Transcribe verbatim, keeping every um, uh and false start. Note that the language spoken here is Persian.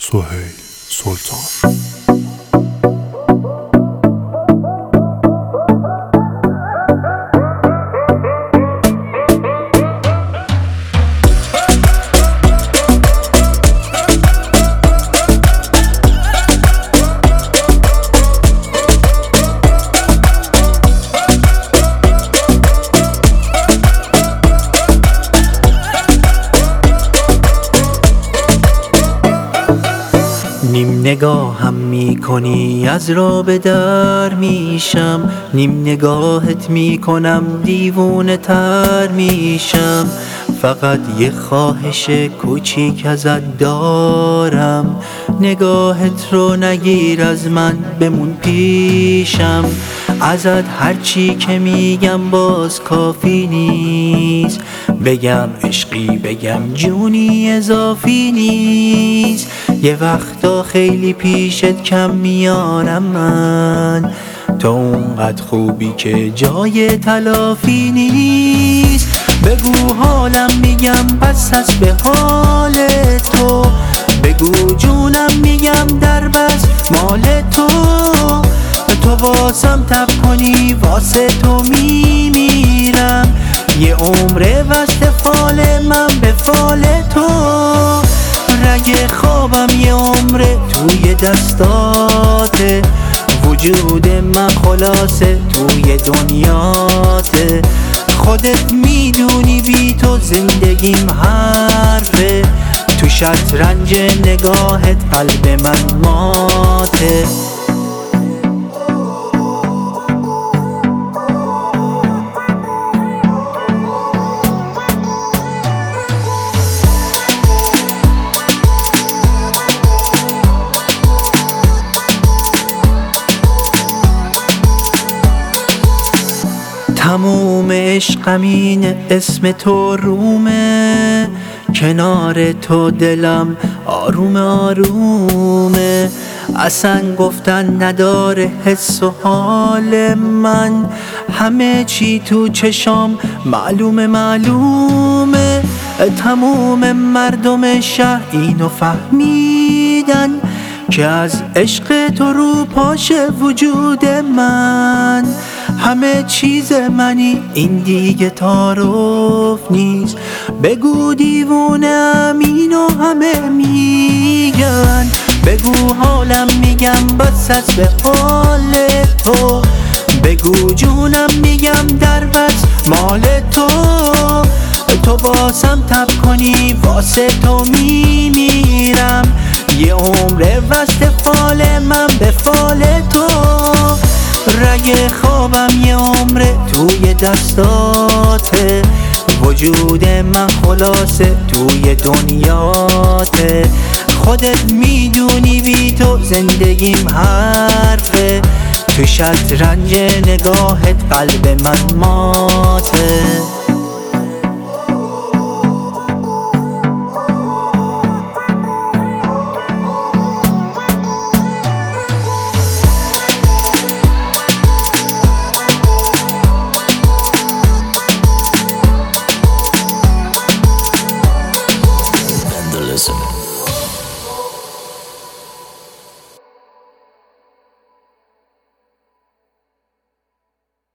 سهیل سلطان. نیم نگاهم میکنی از راه به در میشم، نیم نگاهت میکنم دیوونه تر میشم. فقط یه خواهش کوچیک ازت دارم، نگاهت رو نگیر از من بمون پیشم. ازت هرچی که میگم باز کافی نیست، بگم عشقی بگم جونی اضافی نیست. یه وقتا خیلی پیشت کم میارم من، تو اونقدر خوبی که جای تلافی نیست. بگو حالم میگم پس از به حال تو، بگو جونم میگم در بس مال تو. تو واسم تب کنی واسه تو میمیرم، یه عمره وسط فال من به فال تو. رگ خوابم یه عمره توی دستاته، وجود من خلاصه توی دنیاته. خودت میدونی بی تو زندگیم حرفه، تو شطرنج نگاهت قلب من ماته. تموم عشقم اینه اسم تو رومه، کنار تو دلم آروم آرومه. اصلا گفتن نداره حس و حال من، همه چی تو چشام معلومه معلومه. تموم مردم شهر اینو فهمیدن که از عشق تو رو پاشه وجود من. همه چیز منی این دیگه تعارف نیست، بگو دیوونه اینو همه میگن. بگو حالم میگم بس از به حال تو، بگو جونم میگم در بس مال تو. تو واسم تب کنی واسه تو میمیرم، یه عمره وسط فال من به فال تو. رگ خوابم یه عمره توی دستاته، وجود من خلاصه توی دنیاته. خودت میدونی بی تو زندگیم حرفه، تو شطرنج نگاهت قلب من ماته.